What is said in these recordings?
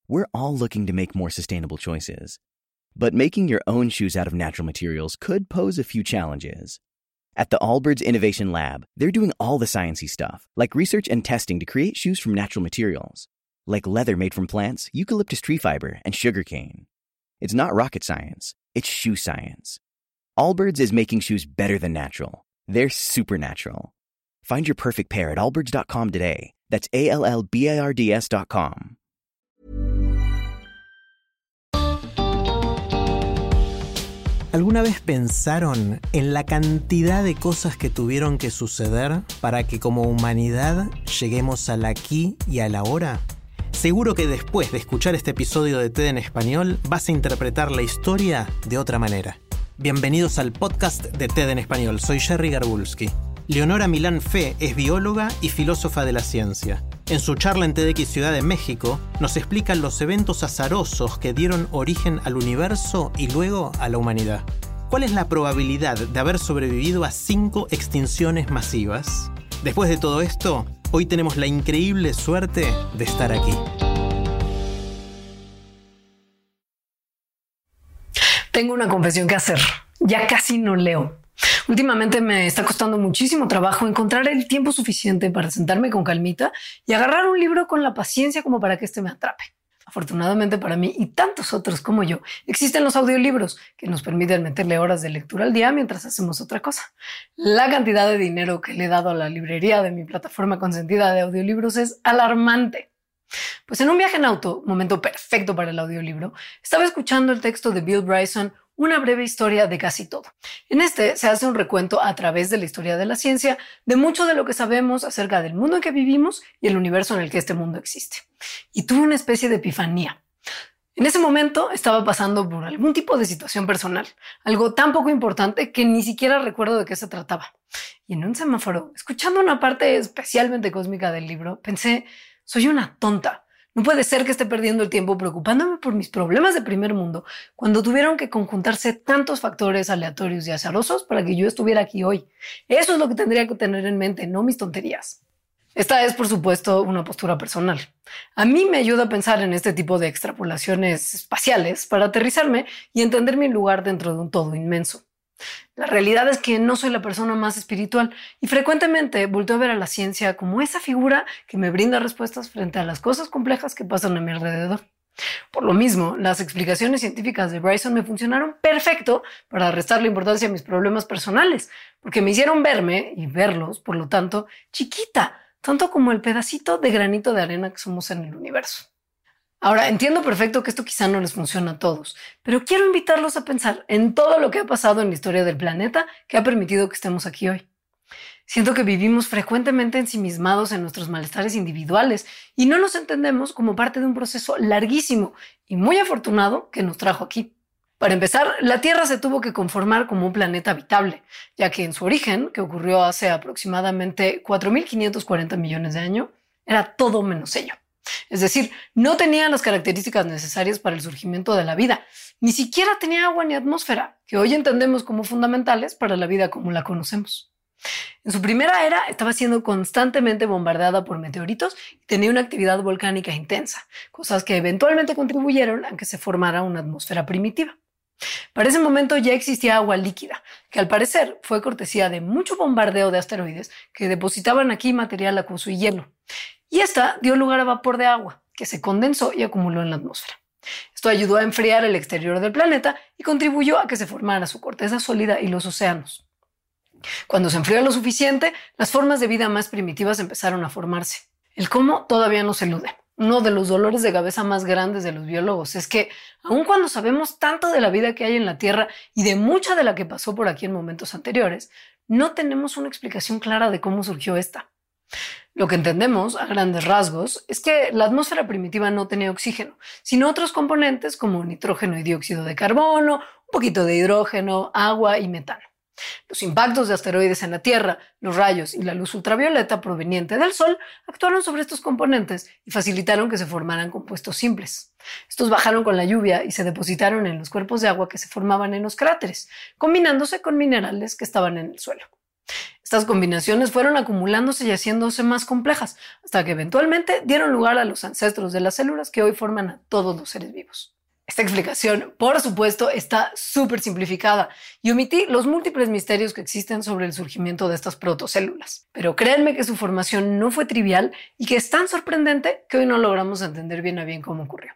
we're all looking to make more sustainable choices. But making your own shoes out of natural materials could pose a few challenges. At the Allbirds Innovation Lab, they're doing all the sciencey stuff, like research and testing to create shoes from natural materials, like leather made from plants, eucalyptus tree fiber, and sugarcane. It's not rocket science, it's shoe science. Allbirds is making shoes better than natural. They're supernatural. Find your perfect pair at allbirds.com today. That's ALLBIRDS.com. ¿Alguna vez pensaron en la cantidad de cosas que tuvieron que suceder para que como humanidad lleguemos al aquí y al ahora? Seguro que después de escuchar este episodio de TED en Español vas a interpretar la historia de otra manera. Bienvenidos al podcast de TED en Español. Soy Jerry Garbulski. Leonora Milán Fe es bióloga y filósofa de la ciencia. En su charla en TEDx Ciudad de México, nos explica los eventos azarosos que dieron origen al universo y luego a la humanidad. ¿Cuál es la probabilidad de haber sobrevivido a 5 extinciones masivas? Después de todo esto, hoy tenemos la increíble suerte de estar aquí. Tengo una confesión que hacer. Ya casi no leo. Últimamente me está costando muchísimo trabajo encontrar el tiempo suficiente para sentarme con calmita y agarrar un libro con la paciencia como para que este me atrape. Afortunadamente para mí y tantos otros como yo, existen los audiolibros que nos permiten meterle horas de lectura al día mientras hacemos otra cosa. La cantidad de dinero que le he dado a la librería de mi plataforma consentida de audiolibros es alarmante. Pues en un viaje en auto, momento perfecto para el audiolibro, estaba escuchando el texto de Bill Bryson, Una breve historia de casi todo. En este se hace un recuento a través de la historia de la ciencia de mucho de lo que sabemos acerca del mundo en que vivimos y el universo en el que este mundo existe. Y tuve una especie de epifanía. En ese momento estaba pasando por algún tipo de situación personal, algo tan poco importante que ni siquiera recuerdo de qué se trataba. Y en un semáforo, escuchando una parte especialmente cósmica del libro, pensé, soy una tonta. No puede ser que esté perdiendo el tiempo preocupándome por mis problemas de primer mundo cuando tuvieron que conjuntarse tantos factores aleatorios y azarosos para que yo estuviera aquí hoy. Eso es lo que tendría que tener en mente, no mis tonterías. Esta es, por supuesto, una postura personal. A mí me ayuda a pensar en este tipo de extrapolaciones espaciales para aterrizarme y entender mi lugar dentro de un todo inmenso. La realidad es que no soy la persona más espiritual y frecuentemente volteo a ver a la ciencia como esa figura que me brinda respuestas frente a las cosas complejas que pasan a mi alrededor. Por lo mismo, las explicaciones científicas de Bryson me funcionaron perfecto para restarle importancia a mis problemas personales, porque me hicieron verme y verlos, por lo tanto, chiquita, tanto como el pedacito de granito de arena que somos en el universo. Ahora, entiendo perfecto que esto quizá no les funciona a todos, pero quiero invitarlos a pensar en todo lo que ha pasado en la historia del planeta que ha permitido que estemos aquí hoy. Siento que vivimos frecuentemente ensimismados en nuestros malestares individuales y no nos entendemos como parte de un proceso larguísimo y muy afortunado que nos trajo aquí. Para empezar, la Tierra se tuvo que conformar como un planeta habitable, ya que en su origen, que ocurrió hace aproximadamente 4.540 millones de años, era todo menos ello. Es decir, no tenía las características necesarias para el surgimiento de la vida. Ni siquiera tenía agua ni atmósfera, que hoy entendemos como fundamentales para la vida como la conocemos. En su primera era estaba siendo constantemente bombardeada por meteoritos y tenía una actividad volcánica intensa, cosas que eventualmente contribuyeron a que se formara una atmósfera primitiva. Para ese momento ya existía agua líquida, que al parecer fue cortesía de mucho bombardeo de asteroides que depositaban aquí material acuoso y hielo. Y esta dio lugar a vapor de agua, que se condensó y acumuló en la atmósfera. Esto ayudó a enfriar el exterior del planeta y contribuyó a que se formara su corteza sólida y los océanos. Cuando se enfrió lo suficiente, las formas de vida más primitivas empezaron a formarse. El cómo todavía nos elude. Uno de los dolores de cabeza más grandes de los biólogos es que, aun cuando sabemos tanto de la vida que hay en la Tierra y de mucha de la que pasó por aquí en momentos anteriores, no tenemos una explicación clara de cómo surgió esta. Lo que entendemos, a grandes rasgos, es que la atmósfera primitiva no tenía oxígeno, sino otros componentes como nitrógeno y dióxido de carbono, un poquito de hidrógeno, agua y metano. Los impactos de asteroides en la Tierra, los rayos y la luz ultravioleta proveniente del Sol actuaron sobre estos componentes y facilitaron que se formaran compuestos simples. Estos bajaron con la lluvia y se depositaron en los cuerpos de agua que se formaban en los cráteres, combinándose con minerales que estaban en el suelo. Estas combinaciones fueron acumulándose y haciéndose más complejas, hasta que eventualmente dieron lugar a los ancestros de las células que hoy forman a todos los seres vivos. Esta explicación, por supuesto, está súper simplificada y omití los múltiples misterios que existen sobre el surgimiento de estas protocélulas. Pero créanme que su formación no fue trivial y que es tan sorprendente que hoy no logramos entender bien a bien cómo ocurrió.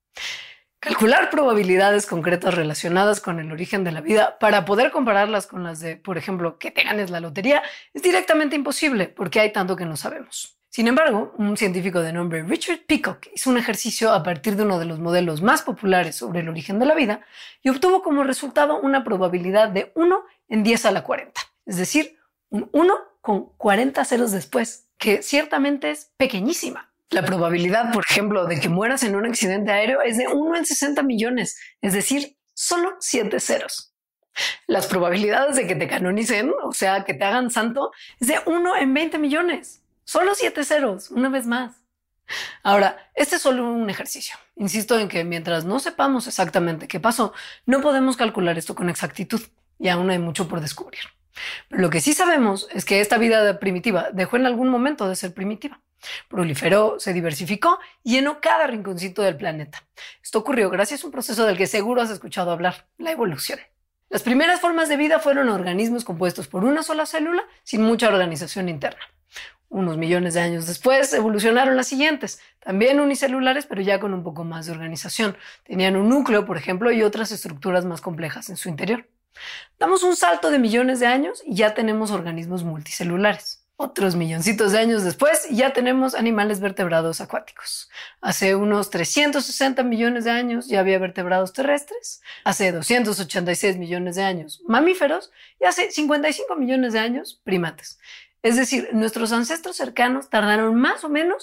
Calcular probabilidades concretas relacionadas con el origen de la vida para poder compararlas con las de, por ejemplo, que te ganes la lotería es directamente imposible porque hay tanto que no sabemos. Sin embargo, un científico de nombre Richard Peacock hizo un ejercicio a partir de uno de los modelos más populares sobre el origen de la vida y obtuvo como resultado una probabilidad de 1 en 10 a la 40, es decir, un 1 con 40 ceros después, que ciertamente es pequeñísima. La probabilidad, por ejemplo, de que mueras en un accidente aéreo es de 1 en 60 millones, es decir, solo 7 ceros. Las probabilidades de que te canonicen, o sea, que te hagan santo, es de 1 en 20 millones. Solo 7 ceros, una vez más. Ahora, este es solo un ejercicio. Insisto en que mientras no sepamos exactamente qué pasó, no podemos calcular esto con exactitud y aún hay mucho por descubrir. Pero lo que sí sabemos es que esta vida primitiva dejó en algún momento de ser primitiva. Proliferó, se diversificó y llenó cada rinconcito del planeta. Esto ocurrió gracias a un proceso del que seguro has escuchado hablar, la evolución. Las primeras formas de vida fueron organismos compuestos por una sola célula sin mucha organización interna. Unos millones de años después evolucionaron las siguientes, también unicelulares, pero ya con un poco más de organización. Tenían un núcleo, por ejemplo, y otras estructuras más complejas en su interior. Damos un salto de millones de años y ya tenemos organismos multicelulares. Otros milloncitos de años después y ya tenemos animales vertebrados acuáticos. Hace unos 360 millones de años ya había vertebrados terrestres. Hace 286 millones de años mamíferos y hace 55 millones de años primates. Es decir, nuestros ancestros cercanos tardaron más o menos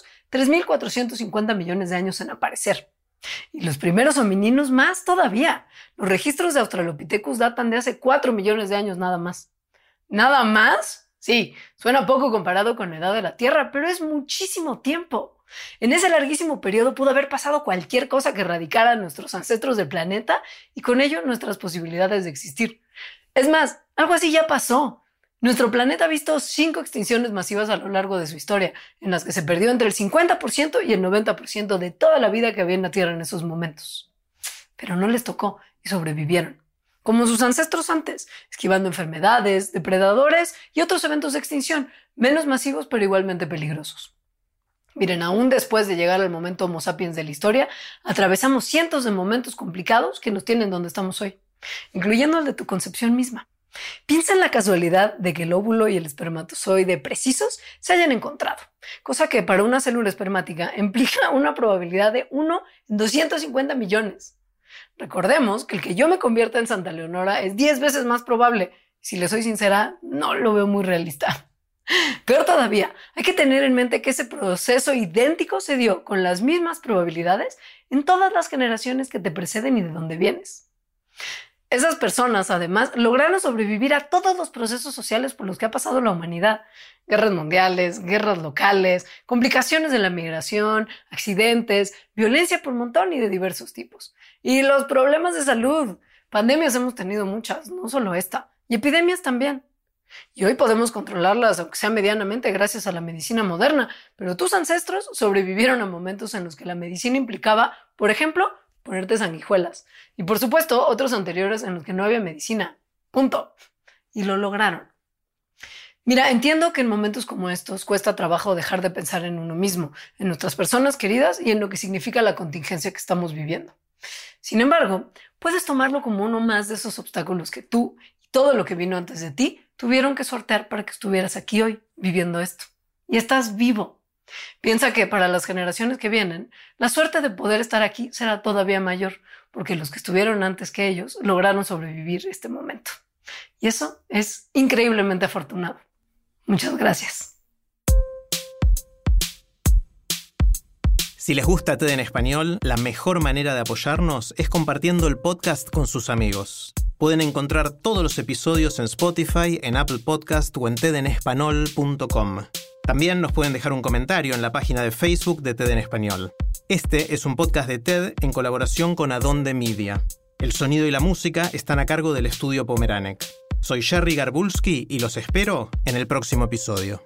3.450 millones de años en aparecer. Y los primeros homininos más todavía. Los registros de Australopithecus datan de hace 4 millones de años nada más. ¿Nada más? Sí, suena poco comparado con la edad de la Tierra, pero es muchísimo tiempo. En ese larguísimo periodo pudo haber pasado cualquier cosa que erradicara a nuestros ancestros del planeta y con ello nuestras posibilidades de existir. Es más, algo así ya pasó. Nuestro planeta ha visto 5 extinciones masivas a lo largo de su historia, en las que se perdió entre el 50% y el 90% de toda la vida que había en la Tierra en esos momentos. Pero no les tocó y sobrevivieron, como sus ancestros antes, esquivando enfermedades, depredadores y otros eventos de extinción, menos masivos pero igualmente peligrosos. Miren, aún después de llegar al momento Homo sapiens de la historia, atravesamos cientos de momentos complicados que nos tienen donde estamos hoy, incluyendo el de tu concepción misma. Piensa en la casualidad de que el óvulo y el espermatozoide precisos se hayan encontrado, cosa que para una célula espermática implica una probabilidad de 1 en 250 millones. Recordemos que el que yo me convierta en Santa Leonora es 10 veces más probable. Si le soy sincera, no lo veo muy realista. Peor todavía, hay que tener en mente que ese proceso idéntico se dio con las mismas probabilidades en todas las generaciones que te preceden y de donde vienes. Esas personas, además, lograron sobrevivir a todos los procesos sociales por los que ha pasado la humanidad. Guerras mundiales, guerras locales, complicaciones de la migración, accidentes, violencia por montón y de diversos tipos. Y los problemas de salud. Pandemias hemos tenido muchas, no solo esta. Y epidemias también. Y hoy podemos controlarlas, aunque sea medianamente, gracias a la medicina moderna. Pero tus ancestros sobrevivieron a momentos en los que la medicina implicaba, por ejemplo, ponerte sanguijuelas. Y por supuesto, otros anteriores en los que no había medicina. Punto. Y lo lograron. Mira, entiendo que en momentos como estos cuesta trabajo dejar de pensar en uno mismo, en nuestras personas queridas y en lo que significa la contingencia que estamos viviendo. Sin embargo, puedes tomarlo como uno más de esos obstáculos que tú y todo lo que vino antes de ti tuvieron que sortear para que estuvieras aquí hoy viviendo esto. Y estás vivo. Piensa que para las generaciones que vienen, la suerte de poder estar aquí será todavía mayor, porque los que estuvieron antes que ellos lograron sobrevivir este momento. Y eso es increíblemente afortunado. Muchas gracias. Si les gusta TED en Español, la mejor manera de apoyarnos es compartiendo el podcast con sus amigos. Pueden encontrar todos los episodios en Spotify, en Apple Podcast o en tedenespanol.com. También nos pueden dejar un comentario en la página de Facebook de TED en Español. Este es un podcast de TED en colaboración con Adonde Media. El sonido y la música están a cargo del estudio Pomeranek. Soy Jerry Garbulski y los espero en el próximo episodio.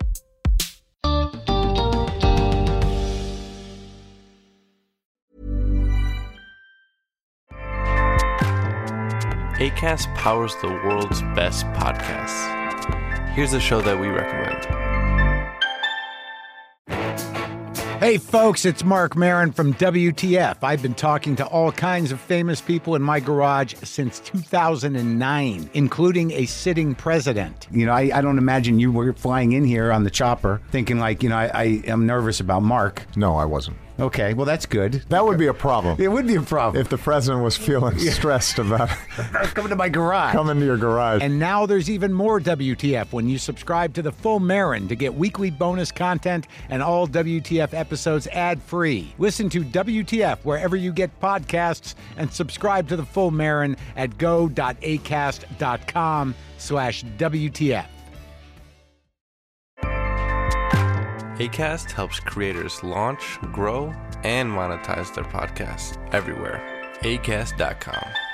Acast powers the world's best podcasts. Here's a show that we recommend. Hey folks, it's Mark Maron from WTF. I've been talking to all kinds of famous people in my garage since 2009, including a sitting president. You know, I don't imagine you were flying in here on the chopper thinking like, I am nervous about Mark. No, I wasn't. Okay, well, that's good. That would be a problem. It would be a problem. If the president was feeling stressed about coming to my garage. Coming to your garage. And now there's even more WTF when you subscribe to The Full Marin to get weekly bonus content and all WTF episodes ad-free. Listen to WTF wherever you get podcasts and subscribe to The Full Marin at go.acast.com/WTF. Acast helps creators launch, grow, and monetize their podcasts everywhere. Acast.com.